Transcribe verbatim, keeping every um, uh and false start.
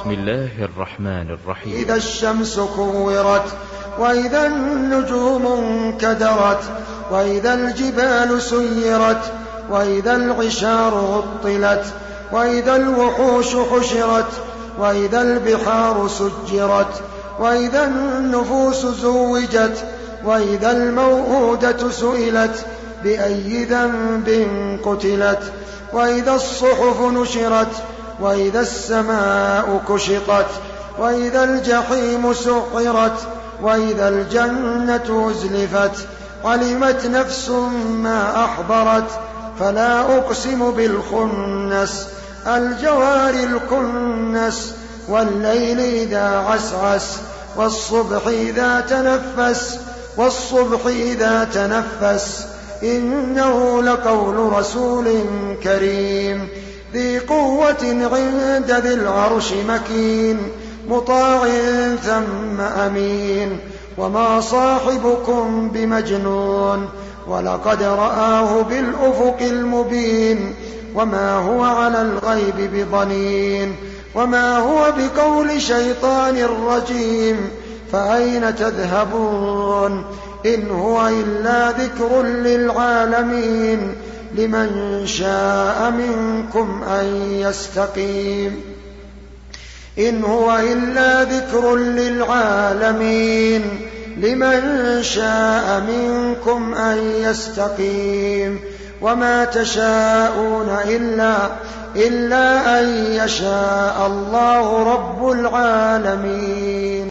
بسم الله الرحمن الرحيم. إذا الشمس كورت وإذا النجوم انكدرت وإذا الجبال سيرت وإذا العشار عطلت وإذا الوحوش حشرت وإذا البحار سجرت وإذا النفوس زوجت وإذا الموءودة سئلت بأي ذنب قتلت وإذا الصحف نشرت وإذا السماء كشطت وإذا الجحيم سعرت وإذا الجنة أزلفت علمت نفس ما أحضرت فلا أقسم بالخنس الجوار الكنس والليل إذا عسعس والصبح إذا تنفس والصبح إذا تنفس إنه لقول رسول كريم ذي قوة عند ذي العرش مكين مطاع ثم أمين وما صاحبكم بمجنون ولقد رآه بالأفق المبين وما هو على الغيب بضنين وما هو بقول شيطان رجيم فأين تذهبون إن هو إلا ذكر للعالمين لمن شاء منكم أن يستقيم إن هو إلا ذكر للعالمين لمن شاء منكم أن يستقيم وما تشاءون إلا, إلا أن يشاء الله رب العالمين.